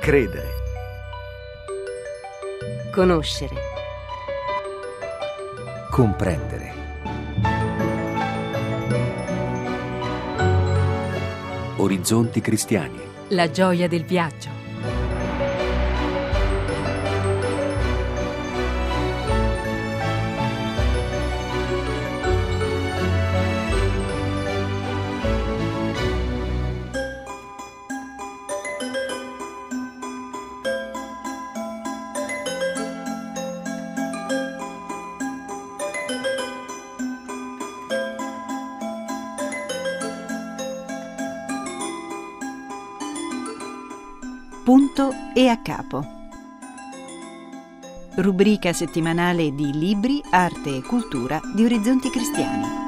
Credere. Conoscere. Comprendere. Orizzonti cristiani. La gioia del viaggio. Punto e a capo. Rubrica settimanale di libri, arte e cultura di Orizzonti Cristiani.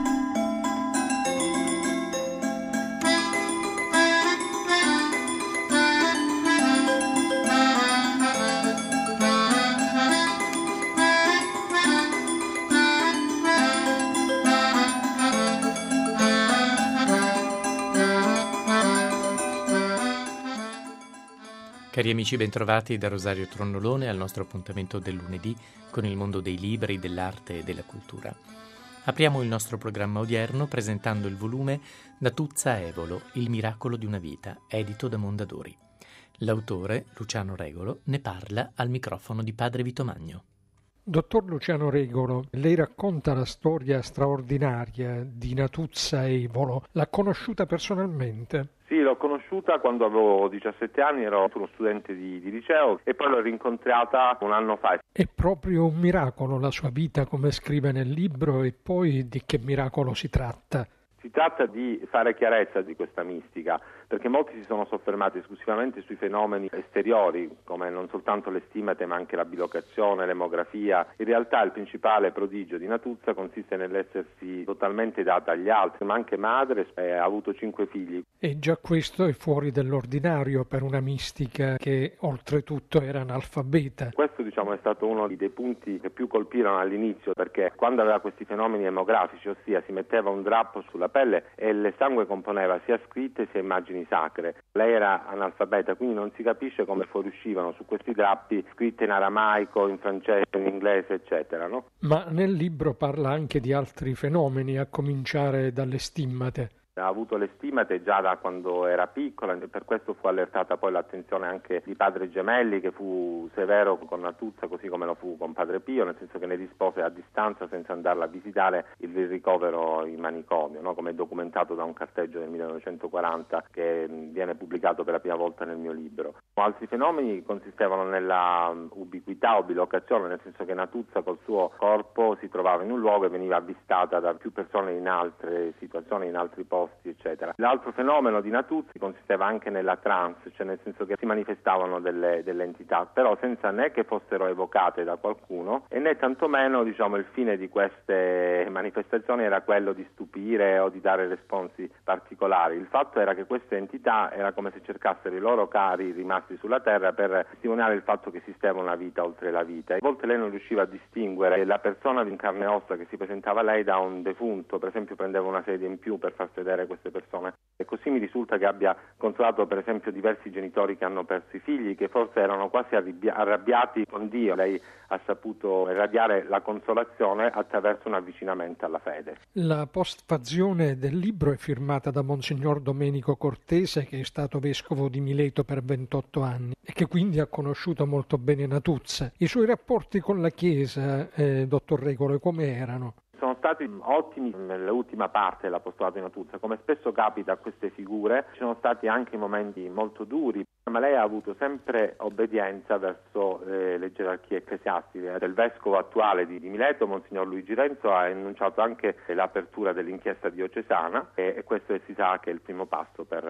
Cari amici, bentrovati da Rosario Tronnolone al nostro appuntamento del lunedì con il mondo dei libri, dell'arte e della cultura. Apriamo il nostro programma odierno presentando il volume Natuzza Evolo, il miracolo di una vita, edito da Mondadori. L'autore, Luciano Regolo, ne parla al microfono di padre Vito Magno. Dottor Luciano Regolo, lei racconta la storia straordinaria di Natuzza Evolo. L'ha conosciuta personalmente? Sì, l'ho conosciuta quando avevo 17 anni, ero uno studente di liceo e poi l'ho rincontrata un anno fa. È proprio un miracolo la sua vita, come scrive nel libro, e poi di che miracolo si tratta? Si tratta di fare chiarezza di questa mistica, perché molti si sono soffermati esclusivamente sui fenomeni esteriori, come non soltanto le stimate ma anche la bilocazione, l'emografia. In realtà il principale prodigio di Natuzza consiste nell'essersi totalmente data agli altri, ma anche madre, ha avuto 5 figli. E già questo è fuori dell'ordinario per una mistica che oltretutto era analfabeta. Questo è stato uno dei punti che più colpirono all'inizio, perché quando aveva questi fenomeni emografici, ossia si metteva un drappo sulla pelle e il sangue componeva sia scritte sia immagini sacre. Lei era analfabeta, quindi non si capisce come fuoriuscivano su questi drappi scritte in aramaico, in francese, in inglese, eccetera, no? Ma nel libro parla anche di altri fenomeni, a cominciare dalle stimmate. Ha avuto le stimate già da quando era piccola, per questo fu allertata poi l'attenzione anche di padre Gemelli, che fu severo con Natuzza così come lo fu con padre Pio, nel senso che ne rispose a distanza senza andarla a visitare il ricovero in manicomio, no? Come è documentato da un carteggio del 1940 che viene pubblicato per la prima volta nel mio libro. Altri fenomeni consistevano nella ubiquità o bilocazione, nel senso che Natuzza col suo corpo si trovava in un luogo e veniva avvistata da più persone in altre situazioni, in altri posti, eccetera. L'altro fenomeno di Natuzza consisteva anche nella trance, cioè nel senso che si manifestavano delle entità, però senza né che fossero evocate da qualcuno e né tantomeno il fine di queste manifestazioni era quello di stupire o di dare responsi particolari. Il fatto era che queste entità era come se cercassero i loro cari rimasti sulla terra per testimoniare il fatto che esisteva una vita oltre la vita. A volte lei non riusciva a distinguere la persona in carne e ossa che si presentava a lei da un defunto, per esempio prendeva una sedia in più per far sedere queste persone, e così mi risulta che abbia consolato per esempio diversi genitori che hanno perso i figli, che forse erano quasi arrabbiati con Dio. Lei ha saputo irradiare la consolazione attraverso un avvicinamento alla fede. La postfazione del libro è firmata da Monsignor Domenico Cortese, che è stato vescovo di Mileto per 28 anni e che quindi ha conosciuto molto bene Natuzza. I suoi rapporti con la Chiesa, dottor Regolo, come erano? Sono stati ottimi nell'ultima parte dell'apostolato di Natuzza, come spesso capita a queste figure. Ci sono stati anche momenti molto duri, ma lei ha avuto sempre obbedienza verso le gerarchie ecclesiastiche. Il vescovo attuale di Mileto, Monsignor Luigi Renzo, ha annunciato anche l'apertura dell'inchiesta diocesana e questo si sa che è il primo passo per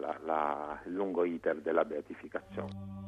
il lungo iter della beatificazione.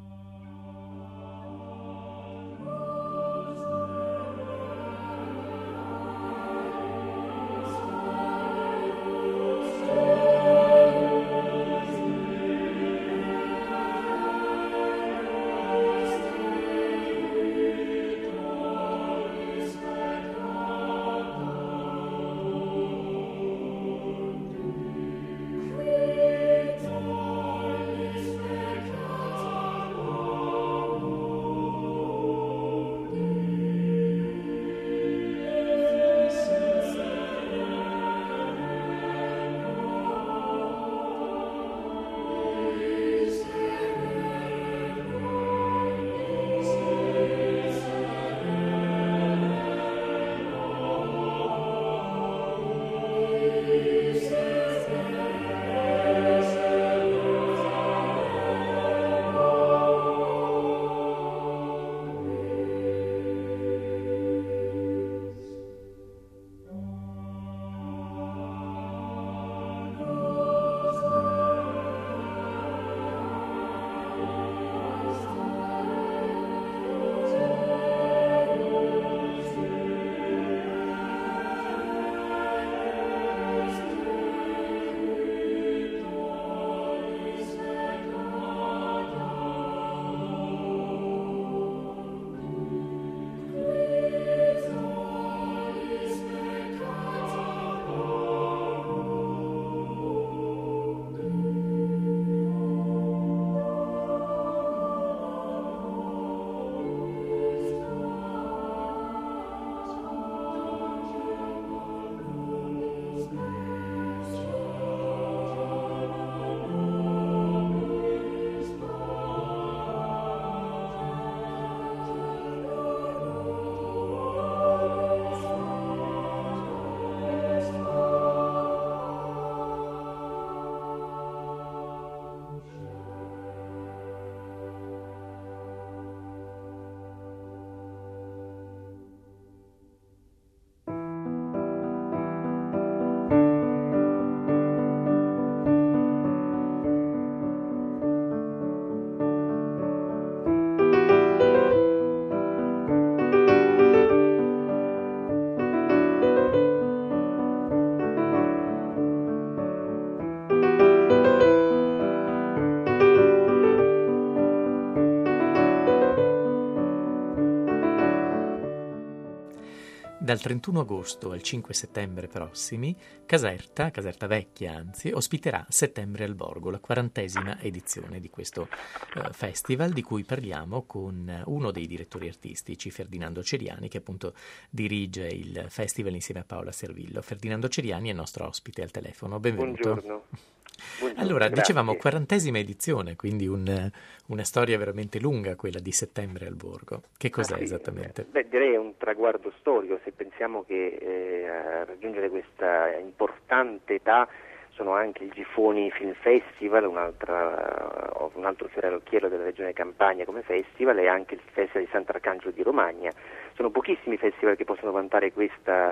Dal 31 agosto al 5 settembre prossimi, Caserta Vecchia anzi, ospiterà Settembre al Borgo, la 40ª edizione di questo festival, di cui parliamo con uno dei direttori artistici, Ferdinando Ceriani, che appunto dirige il festival insieme a Paola Servillo. Ferdinando Ceriani è nostro ospite al telefono. Benvenuto. Buongiorno. Allora, grazie. dicevamo 40ª edizione, quindi una storia veramente lunga, quella di Settembre al Borgo. Che cos'è esattamente? Direi un traguardo storico, se pensiamo che a raggiungere questa importante età sono anche il Gifoni Film Festival, un altro fiore all'occhiello della regione Campania come festival, e anche il Festival di Sant'Arcangelo di Romagna. Sono pochissimi festival che possono vantare questa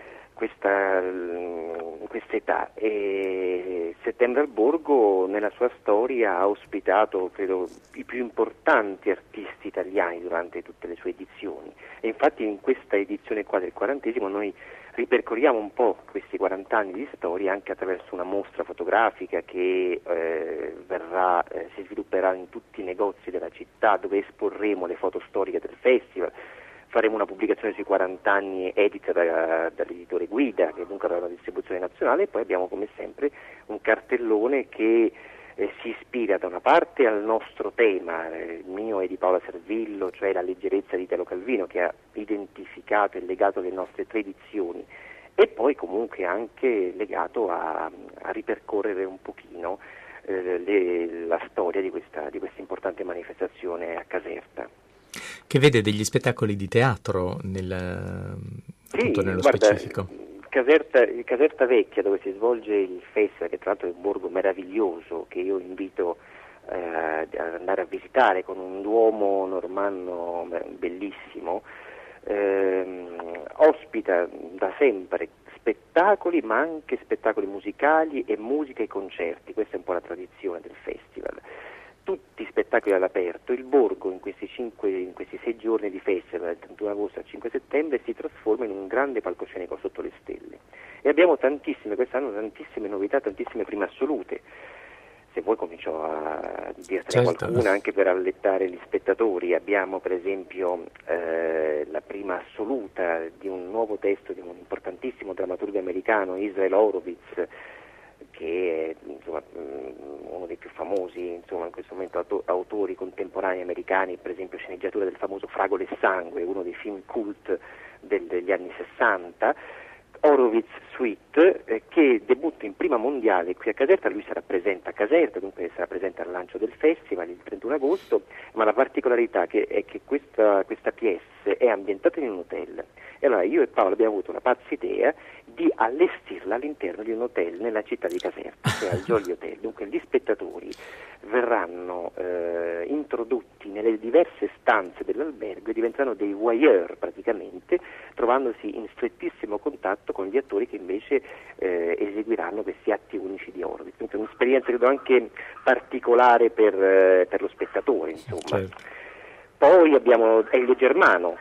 età, e Settembre al Borgo nella sua storia ha ospitato, credo, i più importanti artisti italiani durante tutte le sue edizioni, e infatti in questa edizione qua del 40° noi ripercorriamo un po' questi 40 anni di storia anche attraverso una mostra fotografica che si svilupperà in tutti i negozi della città, dove esporremo le foto storiche del festival. Faremo una pubblicazione sui 40 anni edita dall'editore Guida, che dunque avrà una distribuzione nazionale, e poi abbiamo come sempre un cartellone che si ispira da una parte al nostro tema, il mio e di Paola Servillo, cioè la leggerezza di Italo Calvino, che ha identificato e legato le nostre 3 edizioni, e poi comunque anche legato a ripercorrere un pochino la storia di questa importante manifestazione a Caserta. Che vede degli spettacoli di teatro nello specifico. Caserta Vecchia, dove si svolge il festival, che tra l'altro è un borgo meraviglioso, che io invito ad andare a visitare, con un duomo normanno bellissimo, ospita da sempre spettacoli, ma anche spettacoli musicali e musica e concerti. Questa è un po' la tradizione del festival. Tutti spettacoli all'aperto. Il borgo in questi 6 giorni di festival, dal 31 agosto al 5 settembre, si trasforma in un grande palcoscenico sotto le stelle, e abbiamo quest'anno tantissime novità, tantissime prime assolute. Se vuoi comincio a dirtene qualcuna anche per allettare gli spettatori. Abbiamo per esempio la prima assoluta di un nuovo testo di un importantissimo drammaturgo americano, Israel Horovitz, che è uno dei più famosi in questo momento autori contemporanei americani, per esempio sceneggiatura del famoso Fragole e Sangue, uno dei film cult degli anni 60, Horowitz Suite, che debutta in prima mondiale qui a Caserta. Lui sarà presente a Caserta, dunque sarà presente al lancio del festival il 31 agosto, ma la particolarità è che questa pièce è ambientata in un hotel, e allora io e Paolo abbiamo avuto la pazza idea di allestirla all'interno di un hotel nella città di Caserta, cioè al Jolly Hotel. Dunque gli spettatori verranno introdotti nelle diverse stanze dell'albergo e diventeranno dei voyeur praticamente, trovandosi in strettissimo contatto con gli attori che invece eseguiranno questi atti unici di Horowitz. Dunque un'esperienza credo anche particolare per lo spettatore, insomma. Certo. Poi abbiamo Elio Germano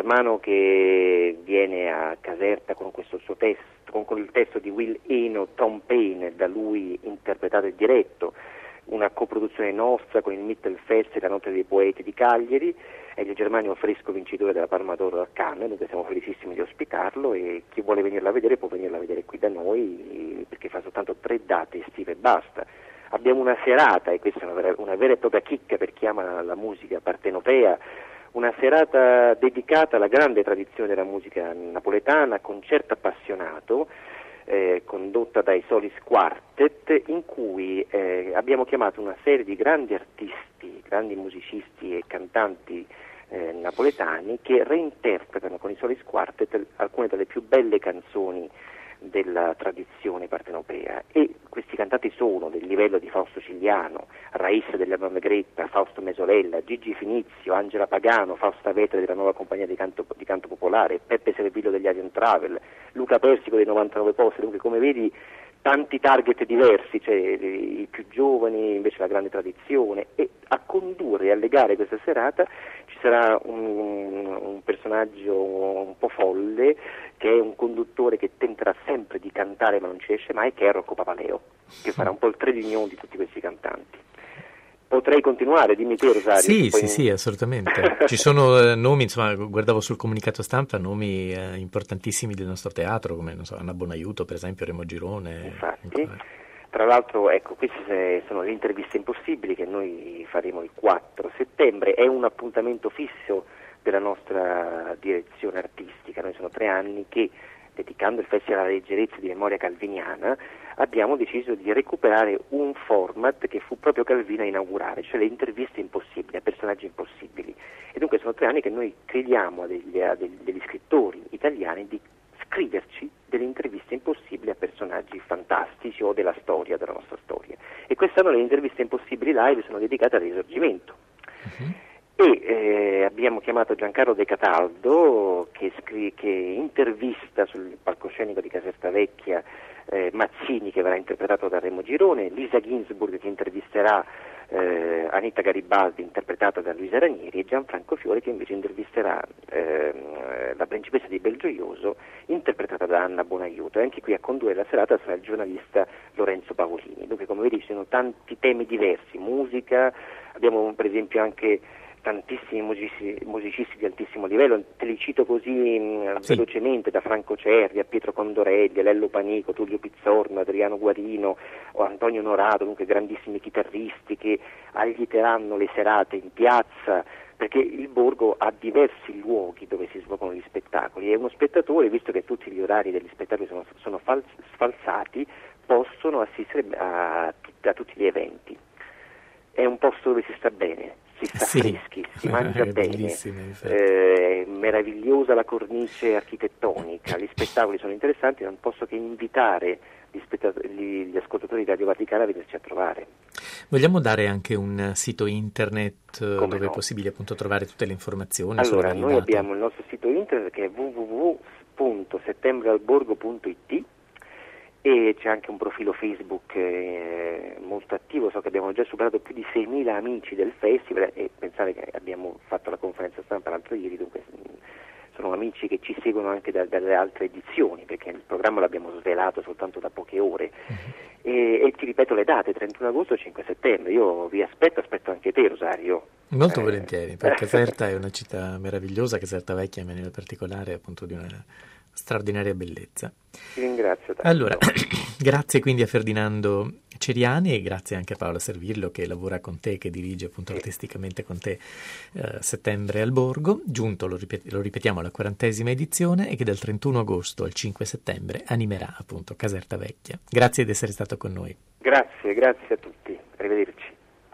che viene a Caserta con questo suo testo, con il testo di Will Eno, Tom Paine, da lui interpretato e diretto, una coproduzione nostra con il Mittelfest e la Notte dei Poeti di Cagliari. Elio Germano è un fresco vincitore della Palma d'Oro a Cannes, dunque siamo felicissimi di ospitarlo, e chi vuole venirla a vedere può venirla a vedere qui da noi, perché fa soltanto 3 date estive e basta. Abbiamo una serata, e questa è una vera e propria chicca per chi ama la musica partenopea, una serata dedicata alla grande tradizione della musica napoletana, concerto appassionato, condotta dai Solis Quartet, in cui abbiamo chiamato una serie di grandi artisti, grandi musicisti e cantanti napoletani, che reinterpretano con i Solis Quartet alcune delle più belle canzoni della tradizione partenopea, e questi cantanti sono del livello di Fausto Cigliano, Raissa della Gretta, Fausto Mesolella, Gigi Finizio, Angela Pagano, Fausta Vetre della Nuova Compagnia di Canto Popolare, Peppe Servillo degli Arion Travel, Luca Persico dei 99 Posti. Dunque, come vedi, tanti target diversi, cioè i più giovani, invece la grande tradizione, e a condurre e a legare questa serata ci sarà un personaggio un po' folle, che è un conduttore che tenterà sempre di cantare ma non ci esce mai, che è Rocco Papaleo, che farà un po' il trade union di tutti questi cantanti. Potrei continuare, dimmi te, Rosario. Sì, assolutamente. Ci sono nomi, insomma, guardavo sul comunicato stampa, nomi importantissimi del nostro teatro, come non so, Anna Bonaiuto, per esempio, Remo Girone. Infatti, tra l'altro, ecco, queste sono le interviste impossibili che noi faremo il 4 settembre, è un appuntamento fisso della nostra direzione artistica. Noi sono 3 anni che, dedicando il Festival alla leggerezza di memoria calviniana, abbiamo deciso di recuperare un format che fu proprio Calvino a inaugurare, cioè le interviste impossibili, a personaggi impossibili. E dunque sono 3 anni che noi crediamo a degli scrittori italiani di scriverci delle interviste impossibili a personaggi fantastici o della storia, della nostra storia. E quest'anno le interviste impossibili live sono dedicate al Risorgimento. E abbiamo chiamato Giancarlo De Cataldo che intervista sul palcoscenico di Caserta Vecchia Mazzini, che verrà interpretato da Remo Girone, Lisa Ginsburg, che intervisterà Anita Garibaldi, interpretata da Luisa Ranieri, e Gianfranco Fiore, che invece intervisterà la principessa di Belgioioso, interpretata da Anna Bonaiuto. E anche qui a condurre la serata sarà il giornalista Lorenzo Paolini. Dunque, come vedi, ci sono tanti temi diversi, musica, abbiamo per esempio anche tantissimi musicisti di altissimo livello, te li cito così velocemente, da Franco Cervi a Pietro Condorelli, a Lello Panico, Tullio Pizzorno, Adriano Guarino o Antonio Norato, dunque grandissimi chitarristi che aglieteranno le serate in piazza, perché il Borgo ha diversi luoghi dove si svolgono gli spettacoli e uno spettatore, visto che tutti gli orari degli spettacoli sono sfalsati, possono assistere a tutti gli eventi. È un posto dove si sta bene, si sta freschi, si mangia bene, è meravigliosa la cornice architettonica, gli spettacoli sono interessanti, non posso che invitare gli ascoltatori di Radio Vaticana a venirci a trovare. Vogliamo dare anche un sito internet dove no? È possibile appunto trovare tutte le informazioni? Allora, noi abbiamo il nostro sito internet che è www.settembrealborgo.it e c'è anche un profilo Facebook molto attivo, so che abbiamo già superato più di 6.000 amici del festival e pensate che abbiamo fatto la conferenza stampa l'altro ieri, dunque sono amici che ci seguono anche dalle altre edizioni, perché il programma l'abbiamo svelato soltanto da poche ore. E ti ripeto le date, 31 agosto e 5 settembre, io vi aspetto anche te, Rosario. Molto volentieri, perché Caserta è una città meravigliosa, Caserta Vecchia in maniera particolare, appunto di una straordinaria bellezza. Ti ringrazio tanto. Allora, grazie quindi a Ferdinando Ceriani e grazie anche a Paola Servillo che lavora con te, che dirige appunto artisticamente con te Settembre al Borgo, giunto, lo ripetiamo, alla 40ª edizione e che dal 31 agosto al 5 settembre animerà appunto Caserta Vecchia. Grazie di essere stato con noi. Grazie a tutti, arrivederci.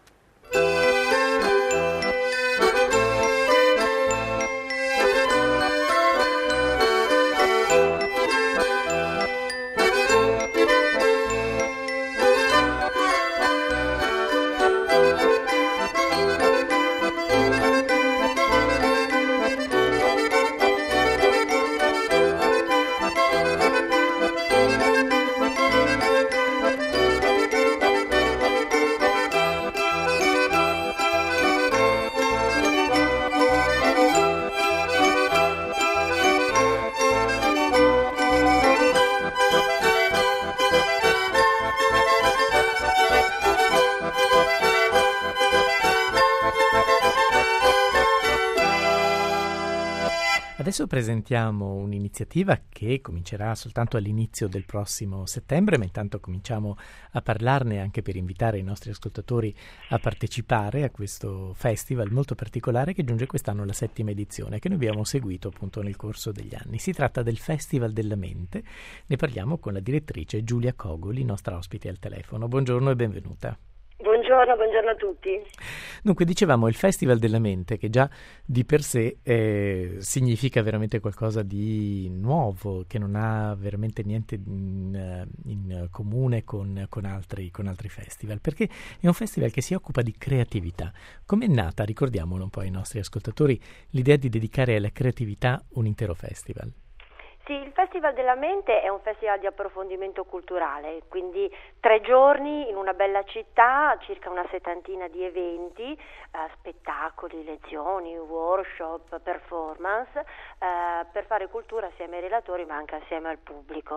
Adesso presentiamo un'iniziativa che comincerà soltanto all'inizio del prossimo settembre, ma intanto cominciamo a parlarne anche per invitare i nostri ascoltatori a partecipare a questo festival molto particolare che giunge quest'anno alla 7ª edizione, che noi abbiamo seguito appunto nel corso degli anni. Si tratta del Festival della Mente, ne parliamo con la direttrice Giulia Cogoli, nostra ospite al telefono. Buongiorno e benvenuta. Buongiorno a tutti. Dunque, dicevamo il Festival della Mente, che già di per sé significa veramente qualcosa di nuovo, che non ha veramente niente in comune con altri festival, perché è un festival che si occupa di creatività. Come è nata, ricordiamolo un po' ai nostri ascoltatori, l'idea di dedicare alla creatività un intero festival? Sì, il Festival della Mente è un festival di approfondimento culturale, quindi 3 giorni in una bella città, circa una 70 di eventi, spettacoli, lezioni, workshop, performance, per fare cultura assieme ai relatori ma anche assieme al pubblico.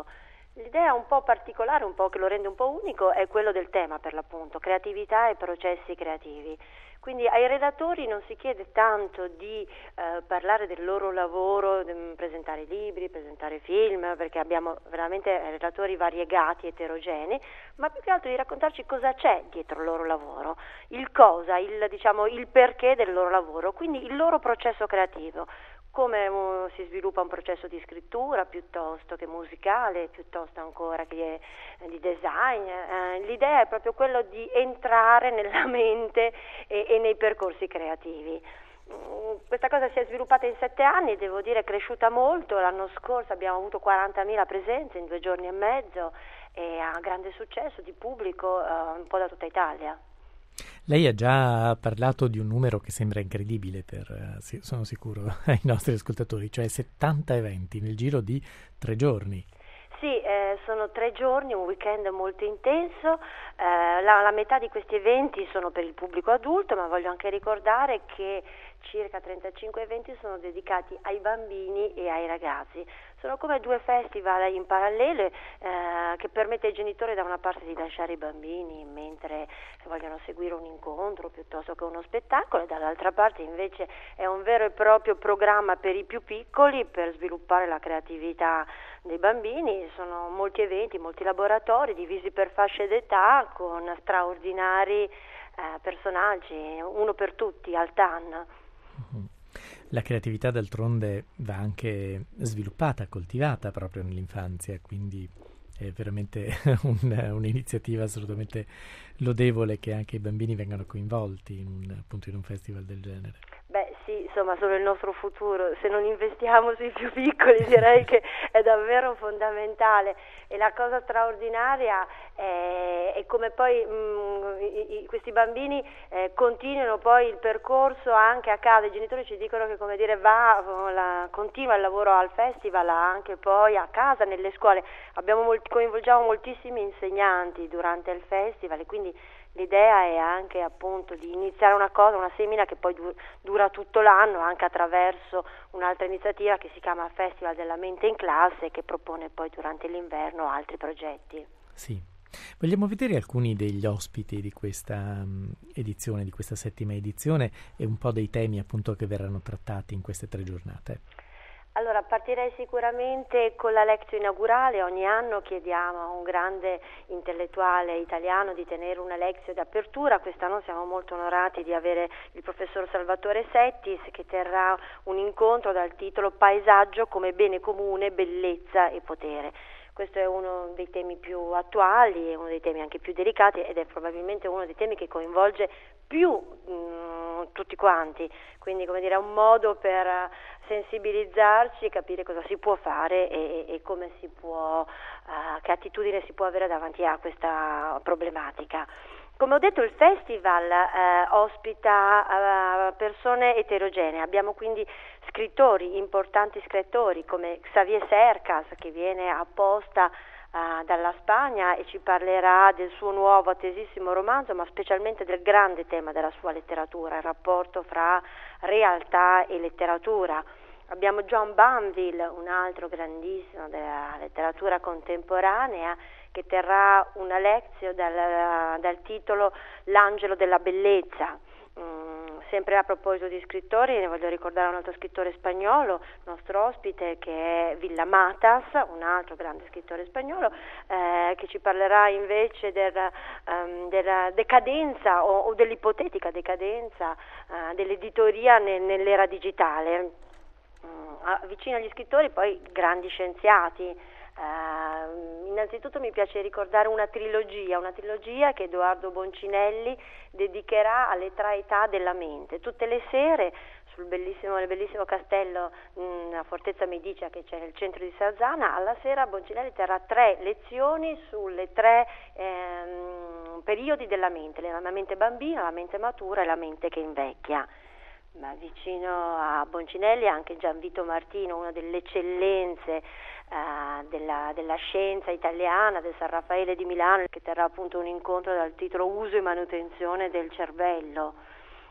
L'idea un po' particolare, un po' che lo rende un po' unico, è quello del tema, per l'appunto, creatività e processi creativi. Quindi ai relatori non si chiede tanto di parlare del loro lavoro, presentare libri, presentare film, perché abbiamo veramente relatori variegati, eterogenei, ma più che altro di raccontarci cosa c'è dietro il loro lavoro, il cosa, il perché del loro lavoro, quindi il loro processo creativo. Come si sviluppa un processo di scrittura piuttosto che musicale, piuttosto ancora che di design. L'idea è proprio quello di entrare nella mente e nei percorsi creativi. Questa cosa si è sviluppata in 7 anni, devo dire è cresciuta molto. L'anno scorso abbiamo avuto 40.000 presenze in 2 giorni e mezzo e ha grande successo di pubblico un po' da tutta Italia. Lei ha già parlato di un numero che sembra incredibile sono sicuro, ai nostri ascoltatori, cioè 70 eventi nel giro di 3 giorni. Sì, sono 3 giorni, un weekend molto intenso, la metà di questi eventi sono per il pubblico adulto, ma voglio anche ricordare che circa 35 eventi sono dedicati ai bambini e ai ragazzi. Sono come 2 festival in parallelo che permette ai genitori da una parte di lasciare i bambini mentre vogliono seguire un incontro piuttosto che uno spettacolo e dall'altra parte invece è un vero e proprio programma per i più piccoli per sviluppare la creatività dei bambini. Sono molti eventi, molti laboratori divisi per fasce d'età con straordinari personaggi, uno per tutti al TAN. La creatività d'altronde va anche sviluppata, coltivata proprio nell'infanzia, quindi è veramente un'iniziativa assolutamente lodevole che anche i bambini vengano coinvolti in un festival del genere. Beh sì, insomma sono il nostro futuro, se non investiamo sui più piccoli direi che è davvero fondamentale e la cosa straordinaria è come poi questi bambini continuano poi il percorso anche a casa, i genitori ci dicono che come dire continua il lavoro al festival anche poi a casa, nelle scuole, coinvolgiamo moltissimi insegnanti durante il festival e quindi l'idea è anche appunto di iniziare una semina che poi dura tutto l'anno anche attraverso un'altra iniziativa che si chiama Festival della Mente in Classe che propone poi durante l'inverno altri progetti. Sì. Vogliamo vedere alcuni degli ospiti di questa edizione, di questa 7ª edizione e un po' dei temi appunto che verranno trattati in queste 3 giornate. Allora, partirei sicuramente con la lectio inaugurale. Ogni anno chiediamo a un grande intellettuale italiano di tenere una lectio d'apertura. Quest'anno siamo molto onorati di avere il professor Salvatore Settis che terrà un incontro dal titolo Paesaggio come bene comune, bellezza e potere. Questo è uno dei temi più attuali, è uno dei temi anche più delicati ed è probabilmente uno dei temi che coinvolge più tutti quanti, quindi come dire è un modo per sensibilizzarci, capire cosa si può fare e come si può, che attitudine si può avere davanti a questa problematica. Come ho detto il festival ospita persone eterogenee, abbiamo quindi scrittori, importanti scrittori come Xavier Cercas che viene apposta dalla Spagna e ci parlerà del suo nuovo attesissimo romanzo, ma specialmente del grande tema della sua letteratura, il rapporto fra realtà e letteratura. Abbiamo John Banville, un altro grandissimo della letteratura contemporanea, che terrà una lezione dal titolo L'angelo della bellezza. Sempre a proposito di scrittori, ne voglio ricordare un altro scrittore spagnolo, nostro ospite, che è Villa Matas, un altro grande scrittore spagnolo, che ci parlerà invece della decadenza o dell'ipotetica decadenza dell'editoria nell'era digitale. Vicino agli scrittori poi grandi scienziati. Innanzitutto mi piace ricordare una trilogia che Edoardo Boncinelli dedicherà alle 3 età della mente. Tutte le sere nel bellissimo castello, la Fortezza Medicea che c'è nel centro di Sarzana, alla sera Boncinelli terrà 3 lezioni sulle 3 periodi della mente, la mente bambina, la mente matura e la mente che invecchia. Ma vicino a Boncinelli anche Gianvito Martino, una delle eccellenze della scienza italiana, del San Raffaele di Milano, che terrà appunto un incontro dal titolo Uso e manutenzione del cervello.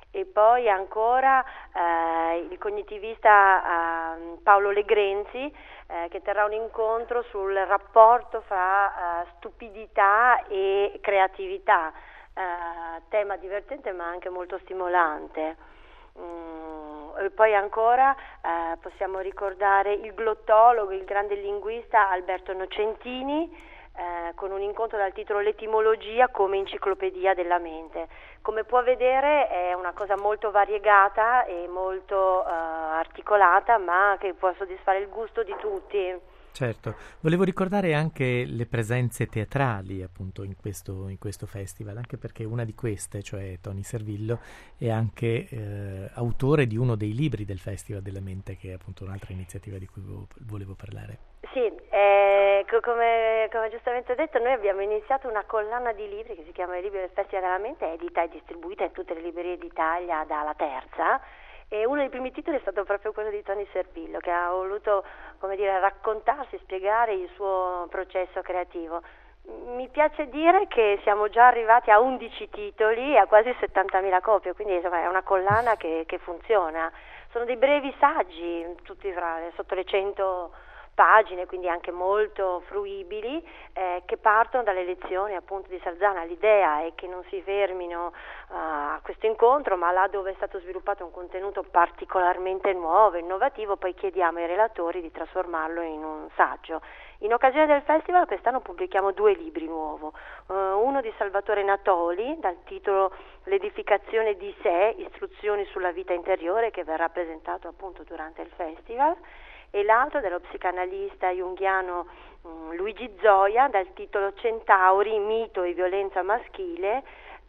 e poi ancora il cognitivista Paolo Legrenzi, che terrà un incontro sul rapporto fra stupidità e creatività, tema divertente ma anche molto stimolante. E poi ancora possiamo ricordare il glottologo, il grande linguista Alberto Nocentini, con un incontro dal titolo L'etimologia come enciclopedia della mente. Come può vedere è una cosa molto variegata e molto articolata, ma che può soddisfare il gusto di tutti. Certo, volevo ricordare anche le presenze teatrali appunto in questo festival, anche perché una di queste, cioè Tony Servillo, è anche autore di uno dei libri del Festival della Mente, che è appunto un'altra iniziativa di cui volevo parlare. Sì, come giustamente detto, noi abbiamo iniziato una collana di libri che si chiama I libri del Festival della Mente, edita e distribuita in tutte le librerie d'Italia dalla Terza, e uno dei primi titoli è stato proprio quello di Tony Servillo, che ha voluto, raccontarsi, spiegare il suo processo creativo. Mi piace dire che siamo già arrivati a 11 titoli e a quasi 70.000 copie, quindi insomma è una collana che funziona. Sono dei brevi saggi, tutti sotto le 100 pagine, quindi anche molto fruibili, che partono dalle lezioni appunto di Sarzana. L'idea è che non si fermino a questo incontro, ma là dove è stato sviluppato un contenuto particolarmente nuovo, innovativo, poi chiediamo ai relatori di trasformarlo in un saggio. In occasione del festival quest'anno pubblichiamo 2 libri nuovi, uno di Salvatore Natoli dal titolo L'edificazione di sé, istruzioni sulla vita interiore, che verrà presentato appunto durante il festival, e l'altro dello psicanalista junghiano Luigi Zoia dal titolo Centauri, mito e violenza maschile,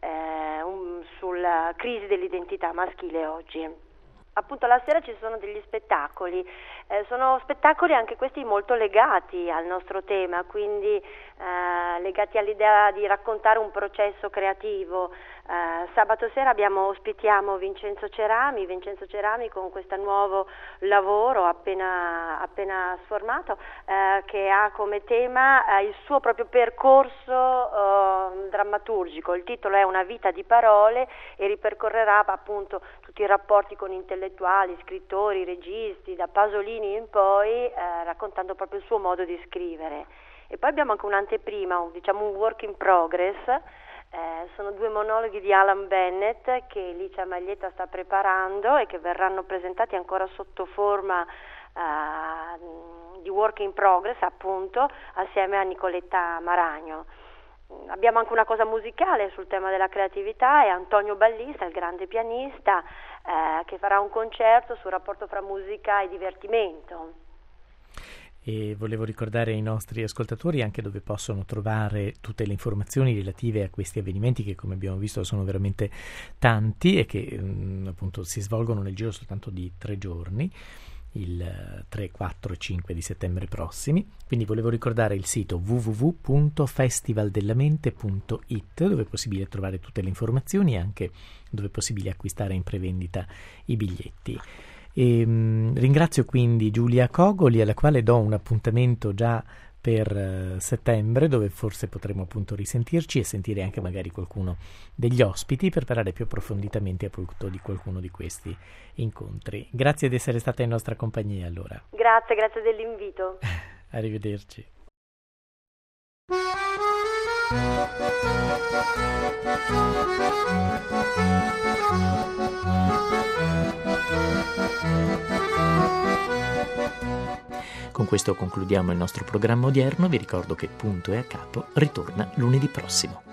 sulla crisi dell'identità maschile oggi. Appunto la sera ci sono degli spettacoli, sono spettacoli anche questi molto legati al nostro tema, quindi legati all'idea di raccontare un processo creativo. Sabato sera ospitiamo Vincenzo Cerami con questo nuovo lavoro appena sformato, che ha come tema il suo proprio percorso drammaturgico. Il titolo è Una vita di parole e ripercorrerà appunto tutti i rapporti con intellettuali, scrittori, registi, da Pasolini in poi, raccontando proprio il suo modo di scrivere. E poi abbiamo anche un'anteprima, un work in progress. Sono 2 monologhi di Alan Bennett che Licia Maglietta sta preparando e che verranno presentati ancora sotto forma di work in progress, appunto, assieme a Nicoletta Maragno. Abbiamo anche una cosa musicale sul tema della creatività, è Antonio Ballista, il grande pianista, che farà un concerto sul rapporto fra musica e divertimento. E volevo ricordare ai nostri ascoltatori anche dove possono trovare tutte le informazioni relative a questi avvenimenti, che come abbiamo visto sono veramente tanti e che appunto si svolgono nel giro soltanto di 3 giorni, il 3, 4 e 5 di settembre prossimi. Quindi volevo ricordare il sito www.festivaldelamente.it, dove è possibile trovare tutte le informazioni e anche dove è possibile acquistare in prevendita i biglietti. E ringrazio quindi Giulia Cogoli, alla quale do un appuntamento già per settembre, dove forse potremo appunto risentirci e sentire anche magari qualcuno degli ospiti per parlare più approfonditamente appunto di qualcuno di questi incontri. Grazie di essere stata in nostra compagnia allora. Grazie dell'invito. Arrivederci. Con questo concludiamo il nostro programma odierno. Vi ricordo che Punto e a Capo ritorna lunedì prossimo.